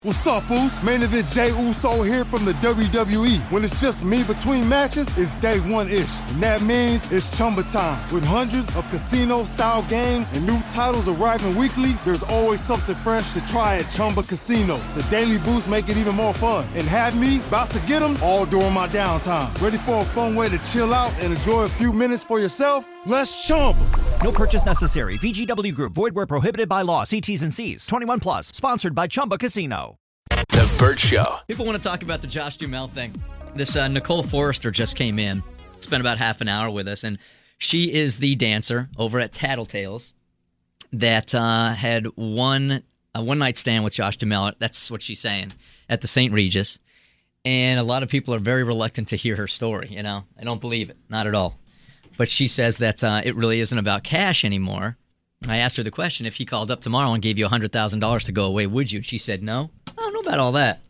What's up, Foos? Main event Jey Uso here from the WWE. When it's just me between matches, it's day one-ish. And that means it's Chumba time. With hundreds of casino-style games and new titles arriving weekly, there's always something fresh to try at Chumba Casino. The daily boosts make it even more fun. And have me about to get them all during my downtime. Ready for a fun way to chill out and enjoy a few minutes for yourself? Let's Chumba. No purchase necessary. VGW Group. Void where prohibited by law. See T's and C's. 21 plus. Sponsored by Chumba Casino. The Bert Show. People want to talk about the Josh Duhamel thing. This Nicole Forrester just came in, spent about half an hour with us, and she is the dancer over at Tattletales that had a one-night stand with Josh Duhamel. That's what she's saying, at the St. Regis. And a lot of people are very reluctant to hear her story, you know. I don't believe it, not at all. But she says that it really isn't about cash anymore. I asked her the question, if he called up tomorrow and gave you $100,000 to go away, would you? She said no. I don't know about all that.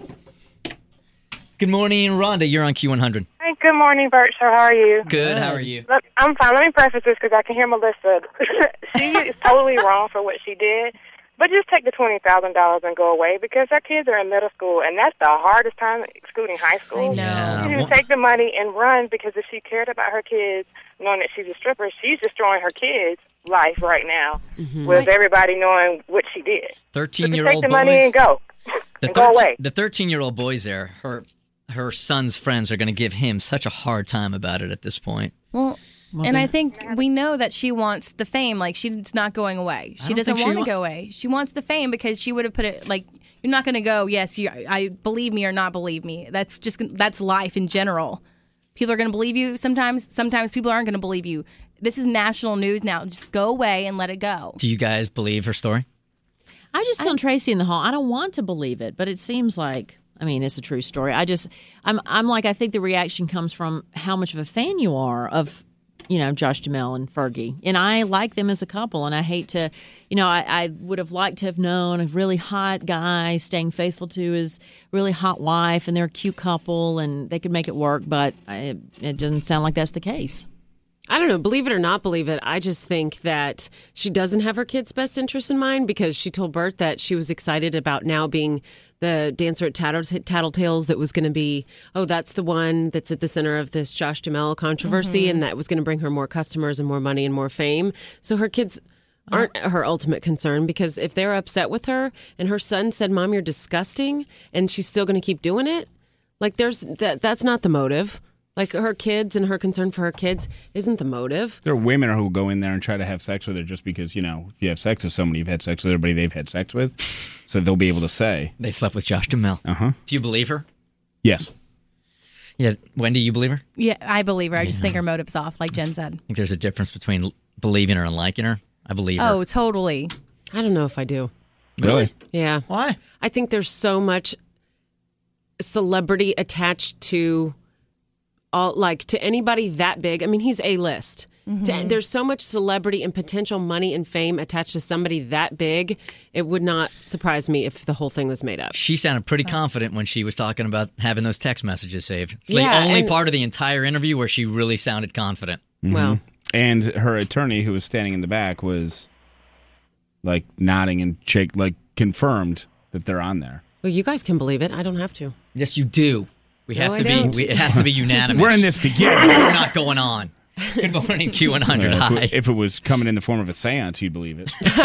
Good morning, Rhonda. You're on Q100. Hey, good morning, Bert. So how are you? Good. How are you? Look, I'm fine. Let me preface this because I can hear Melissa. She is totally wrong for what she did. But just take the $20,000 and go away because our kids are in middle school, and that's the hardest time, excluding high school. I know. She just take the money and run because if she cared about her kids, knowing that she's a stripper, she's destroying her kids' life right now with everybody knowing what she did. 13-year-old take the boys. money and go. Go away. The 13-year-old boys there, her son's friends are going to give him such a hard time about it at this point. Well, and I think we know that she wants the fame. Like, she's not going away. She doesn't want to go away. She wants the fame because she would have put it, like, you're not going to go, yes, I believe me or not believe me. That's life in general. People are going to believe you sometimes. Sometimes people aren't going to believe you. This is national news now. Just go away and let it go. Do you guys believe her story? I just told Tracy in the hall, I don't want to believe it, but it seems like, I mean, it's a true story. I'm like, I think the reaction comes from how much of a fan you are of, you know, Josh Duhamel and Fergie. And I like them as a couple, and I hate to, you know, I would have liked to have known a really hot guy staying faithful to his really hot wife, and they're a cute couple, and they could make it work, but it doesn't sound like that's the case. I don't know, believe it or not believe it, I just think that she doesn't have her kids' best interest in mind because she told Bert that she was excited about now being the dancer at Tattletales that was going to be, that's the one that's at the center of this Josh Duhamel controversy, and that was going to bring her more customers and more money and more fame. So her kids aren't her ultimate concern because if they're upset with her and her son said, Mom, you're disgusting, and she's still going to keep doing it, like that's not the motive. Like, her kids and her concern for her kids isn't the motive. There are women who go in there and try to have sex with her just because, you know, if you have sex with somebody, you've had sex with everybody they've had sex with. So they'll be able to say. They slept with Josh Duhamel. Uh-huh. Do you believe her? Yes. Yeah. Wendy, you believe her? Yeah, I believe her. I just think her motive's off, like Jen said. I think there's a difference between believing her and liking her. I believe her. Oh, totally. I don't know if I do. Really? Yeah. Why? I think there's so much celebrity attached to to anybody that big. I mean, he's A-list. There's so much celebrity and potential money and fame attached to somebody that big. It would not surprise me if the whole thing was made up. She sounded pretty confident when she was talking about having those text messages saved. It's Yeah, the only and- part of the entire interview where she really sounded confident. Well, And her attorney, who was standing in the back, was like nodding and confirmed that they're on there. well, you guys can believe it. I don't have to. Yes, you do. It has to be unanimous. We're in this together. We're not going on. Good morning, Q100. Hi. If it was coming in the form of a seance, you'd believe it. If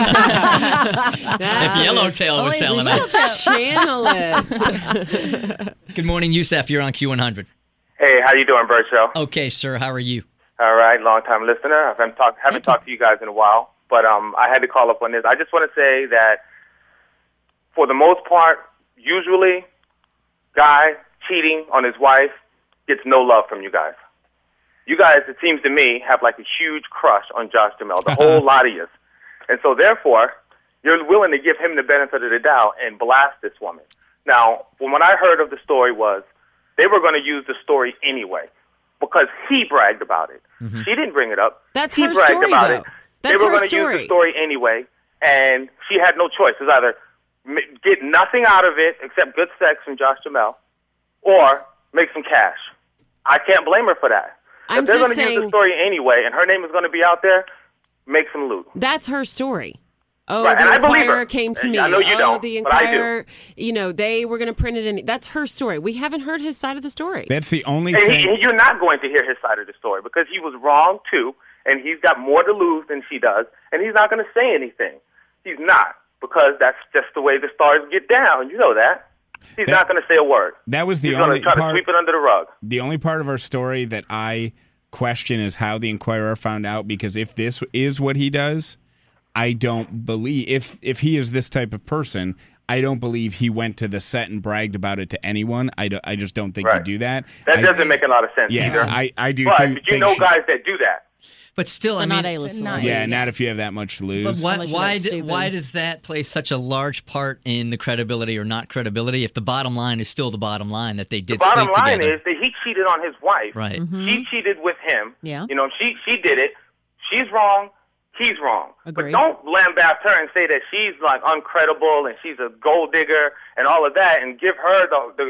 Yellowtail was telling us. Channel it. Good morning, Yusef. You're on Q100. Hey, how you doing, Bert Show? Okay, sir. How are you? All right, long-time listener. I haven't talked to you guys in a while, but I had to call up on this. I just want to say that for the most part, usually, guy cheating on his wife gets no love from you guys. You guys, it seems to me, have like a huge crush on Josh Duhamel, the whole lot of you. And so therefore, you're willing to give him the benefit of the doubt and blast this woman. Now, when I heard of the story was, they were going to use the story anyway because he bragged about it. She didn't bring it up. That's he her bragged story, about though. it. That's they were her going to use story. the story anyway, and she had no choice. It was either get nothing out of it except good sex from Josh Duhamel, or make some cash. I can't blame her for that. I'm if they're just going to use saying- the story anyway, and her name is going to be out there, make some loot. That's her story. Oh, Right, and the I believe Inquirer her. came to me. I know you don't, the but I do. Inquirer, they were going to print it in. That's her story. We haven't heard his side of the story. That's the only And thing. you're not going to hear his side of the story because he was wrong too, and he's got more to lose than she does, and he's not going to say anything. He's not, because that's just the way the stars get down. You know that. He's not going to say a word. That was the He's only going to try part. to sweep it under the rug. The only part of our story that I question is how the Inquirer found out, because if this is what he does, I don't believe, if he is this type of person, I don't believe he went to the set and bragged about it to anyone. I just don't think he'd do that. That doesn't make a lot of sense either. I do But think you know guys that do that. But still, I mean, not A-list celebrities. Yeah, not if you have that much to lose. But why does that play such a large part in the credibility or not credibility if the bottom line is still the bottom line that they did The bottom sleep line together? is that he cheated on his wife. Right. She cheated with him. Yeah. You know, she did it. She's wrong. He's wrong. Agreed. But don't lambaste her and say that she's like uncredible and she's a gold digger and all of that, and give her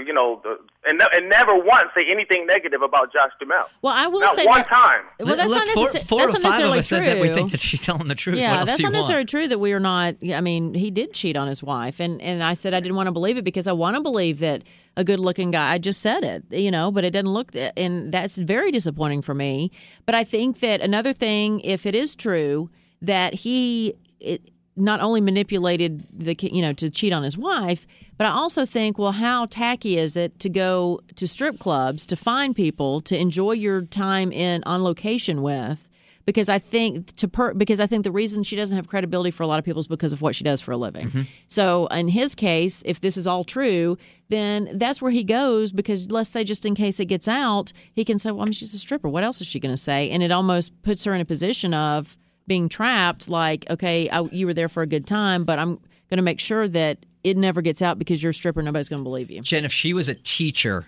and never once say anything negative about Josh Duhamel. Well, I will not say one that, time. Well, that's Look, not necessarily four that's or not five of necessarily us true. said that we think that she's telling the truth. What Yeah, else that's do you not want? necessarily true that we are not. I mean, he did cheat on his wife, and I said I didn't want to believe it because I want to believe that a good-looking guy. I just said it, but it doesn't look, and that's very disappointing for me. But I think that another thing, if it is true that he not only manipulated to cheat on his wife, but I also think, well, how tacky is it to go to strip clubs to find people to enjoy your time on location with? Because I think the reason she doesn't have credibility for a lot of people is because of what she does for a living. Mm-hmm. So in his case, if this is all true, then that's where he goes, because let's say just in case it gets out, he can say, well, I mean, she's a stripper. What else is she going to say? And it almost puts her in a position of being trapped, like, okay, you were there for a good time, but I'm going to make sure that it never gets out because you're a stripper. Nobody's going to believe you. Jen, if she was a teacher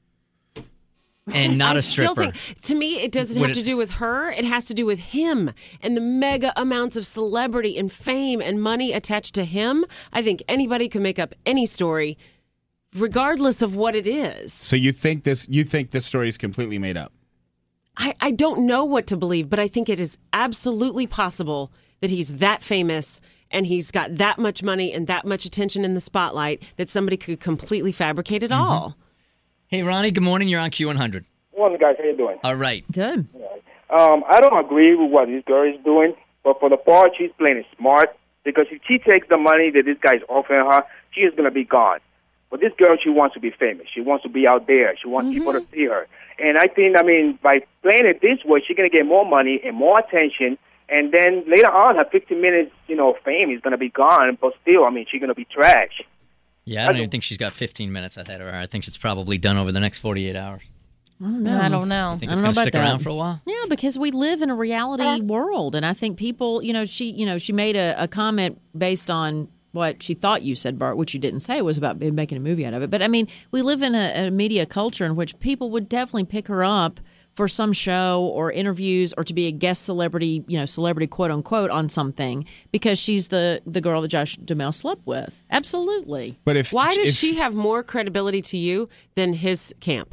and not a stripper. Still think, to me, it doesn't have to do with her. It has to do with him and the mega amounts of celebrity and fame and money attached to him. I think anybody can make up any story, regardless of what it is. So you think this story is completely made up? I don't know what to believe, but I think it is absolutely possible that he's that famous and he's got that much money and that much attention in the spotlight that somebody could completely fabricate it all. Hey, Ronnie, good morning. You're on Q100. Morning, guys. How you doing? All right. Good. I don't agree with what this girl is doing, but for the part, she's playing it smart, because if she takes the money that this guy's offering her, she is going to be gone. But this girl, she wants to be famous. She wants to be out there. She wants people to see her. And I think, by playing it this way, she's going to get more money and more attention. And then later on, her 15 minutes, fame is going to be gone. But still, she's going to be trash. Yeah, I don't even think she's got 15 minutes ahead of her. I think it's probably done over the next 48 hours. I don't know. I don't know. I think it's going to stick around for a while. Yeah, because we live in a reality world, and I think people, she made a comment based on what she thought you said, Bart, which you didn't say, was about making a movie out of it. But we live in a media culture in which people would definitely pick her up for some show or interviews or to be a guest celebrity, celebrity quote unquote on something, because she's the girl that Josh Duhamel slept with. Absolutely. But why does she have more credibility to you than his camp?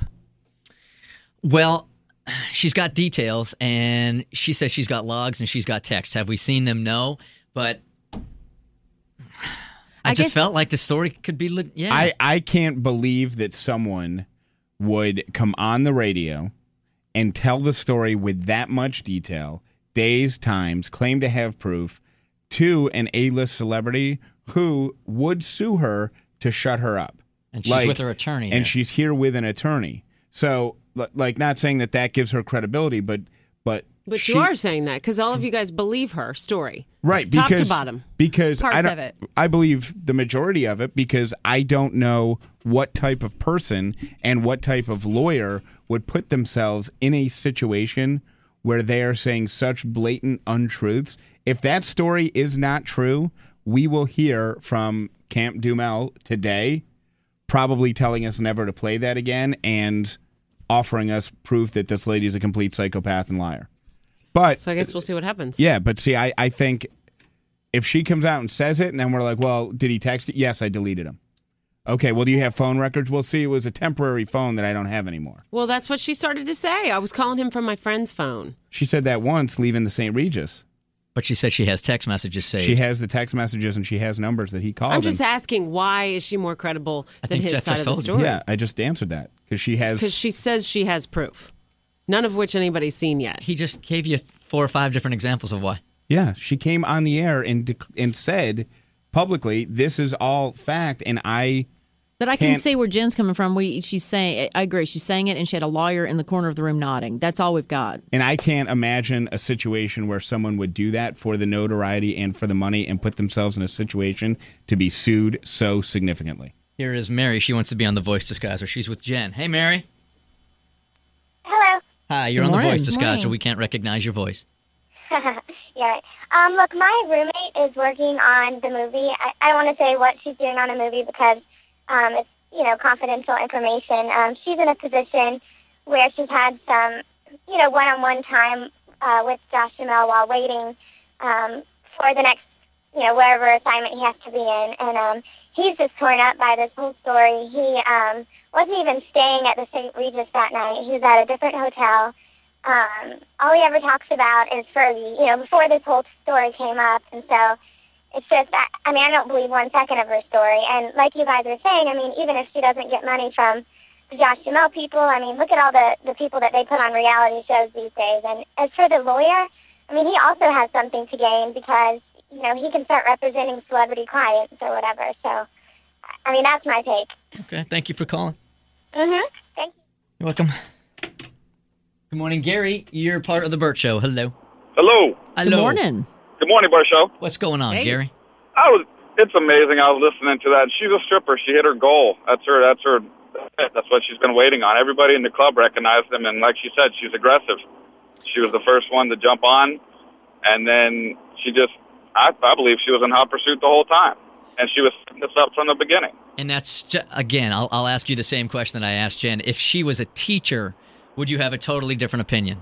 Well, she's got details, and she says she's got logs and she's got texts. Have we seen them? No, but I just felt like the story could be. Yeah, I can't believe that someone would come on the radio and tell the story with that much detail, days, times, claim to have proof, to an A-list celebrity who would sue her to shut her up. And she's with her attorney. And she's here with an attorney. So, not saying that gives her credibility, but you are saying that because all of you guys believe her story. Right. Top to bottom. Because Parts of it. I believe the majority of it, because I don't know what type of person and what type of lawyer would put themselves in a situation where they are saying such blatant untruths. If that story is not true, we will hear from Camp Duhamel today, probably telling us never to play that again and offering us proof that this lady is a complete psychopath and liar. But so I guess we'll see what happens. Yeah, but see, I think if she comes out and says it, and then we're like, well, did he text it? Yes, I deleted him. Okay, well, do you have phone records? We'll see. It was a temporary phone that I don't have anymore. Well, that's what she started to say. I was calling him from my friend's phone. She said that once, leaving the St. Regis. But she said she has text messages saved. She has the text messages and she has numbers that he called. I'm just asking, why is she more credible than his side of the story? Yeah, I just answered that because she says she has proof, none of which anybody's seen yet. He just gave you 4 or 5 different examples of why. Yeah, she came on the air and said publicly, "This is all fact," and But I can see where Jen's coming from. She's saying, I agree. She's saying it, and she had a lawyer in the corner of the room nodding. That's all we've got. And I can't imagine a situation where someone would do that for the notoriety and for the money and put themselves in a situation to be sued so significantly. Here is Mary. She wants to be on The Voice Disguiser. She's with Jen. Hey, Mary. Hello. Hi, you're on The Voice Disguiser. We can't recognize your voice. Yeah. Look, my roommate is working on the movie. I don't want to say what she's doing on the movie because it's, confidential information. She's in a position where she's had some, one-on-one time with Josh Duhamel while waiting for the next, wherever assignment he has to be in. And he's just torn up by this whole story. He wasn't even staying at the St. Regis that night. He was at a different hotel. All he ever talks about is Fergie, before this whole story came up. And so it's just, I don't believe 1 second of her story. And like you guys are saying, even if she doesn't get money from the Josh Duhamel people, look at all the people that they put on reality shows these days. And as for the lawyer, he also has something to gain because, he can start representing celebrity clients or whatever. So, that's my take. Okay, thank you for calling. Mm-hmm. Thank you. You're welcome. Good morning, Gary. You're part of the Burt Show. Hello. Hello. Good morning. Good morning, Burt Show. What's going on, Gary? It's amazing. I was listening to that. She's a stripper. She hit her goal. That's what she's been waiting on. Everybody in the club recognized him, and like she said, she's aggressive. She was the first one to jump on, and then I believe she was in hot pursuit the whole time, and she was setting this up from the beginning. And that's, again, I'll ask you the same question that I asked Jen. If she was a teacher, would you have a totally different opinion?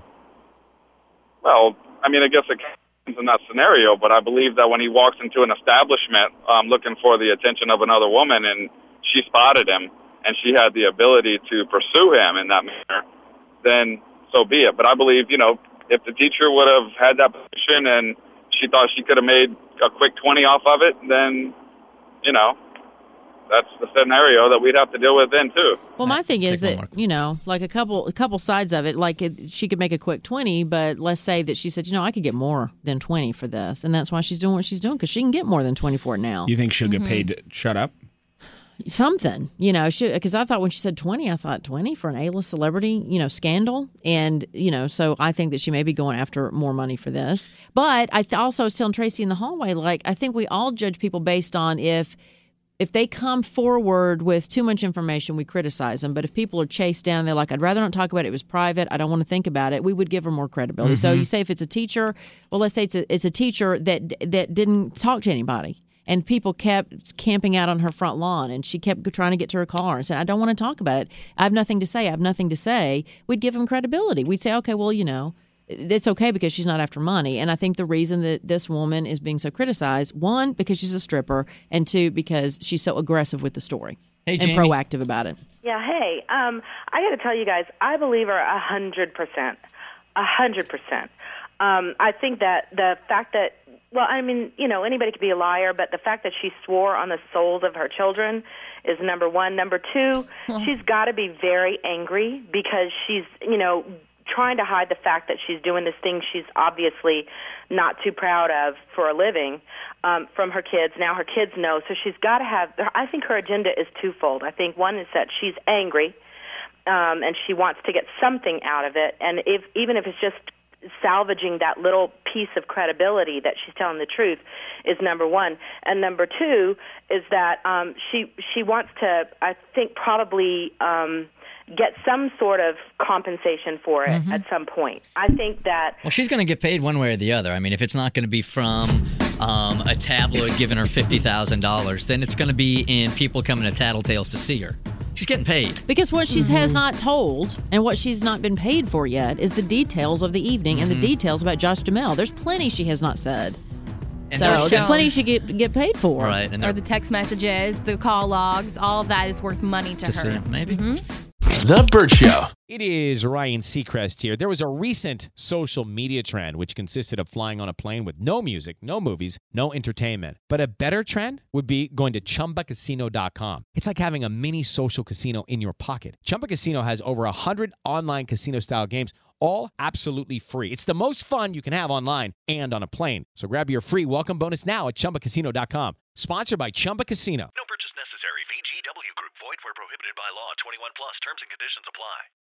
Well, I guess it comes in that scenario, but I believe that when he walks into an establishment looking for the attention of another woman and she spotted him and she had the ability to pursue him in that manner, then so be it. But I believe, if the teacher would have had that position and she thought she could have made a quick 20 off of it, then, that's the scenario that we'd have to deal with then, too. Well, my thing is that, like a couple sides of it, she could make a quick 20, but let's say that she said, I could get more than 20 for this. And that's why she's doing what she's doing, because she can get more than 20 for it now. You think she'll get paid to shut up? Something, because I thought when she said 20, I thought 20 for an A-list celebrity, scandal. And, so I think that she may be going after more money for this. But I also was telling Tracy in the hallway, I think we all judge people based on if they come forward with too much information, we criticize them. But if people are chased down, they're like, I'd rather not talk about it. It was private. I don't want to think about it. We would give her more credibility. Mm-hmm. So you say if it's a teacher, well, let's say it's a teacher that didn't talk to anybody. And people kept camping out on her front lawn, and she kept trying to get to her car and said, I don't want to talk about it. I have nothing to say. We'd give them credibility. We'd say, okay, well, it's okay because she's not after money. And I think the reason that this woman is being so criticized, 1, because she's a stripper, and 2, because she's so aggressive with the story and proactive about it. Yeah, hey, I got to tell you guys, I believe her 100%. 100%. I think that the fact that, anybody could be a liar, but the fact that she swore on the souls of her children is number 1. Number 2, she's got to be very angry because she's, trying to hide the fact that she's doing this thing she's obviously not too proud of for a living from her kids. Now her kids know, so she's got to have, I think her agenda is twofold. I think one is that she's angry and she wants to get something out of it, and even if it's just salvaging that little piece of credibility that she's telling the truth is number 1. And number 2 is that she wants to, I think, probably get some sort of compensation for it at some point. I think that... Well, she's going to get paid one way or the other. If it's not going to be from a tabloid giving her $50,000, then it's going to be in people coming to Tattletales to see her. She's getting paid. Because what she has not told and what she's not been paid for yet is the details of the evening and the details about Josh Duhamel. There's plenty she has not said. And so there's plenty she get paid for. Right. Or the text messages, the call logs, all of that is worth money to her. See, maybe. The Burt Show. It is Ryan Seacrest here. There was a recent social media trend which consisted of flying on a plane with no music, no movies, no entertainment. But a better trend would be going to ChumbaCasino.com. It's like having a mini social casino in your pocket. Chumba Casino has over 100 online casino-style games, all absolutely free. It's the most fun you can have online and on a plane. So grab your free welcome bonus now at ChumbaCasino.com. Sponsored by Chumba Casino. No purchase necessary. VGW Group. Void where prohibited by law. 21 plus. Terms and conditions apply.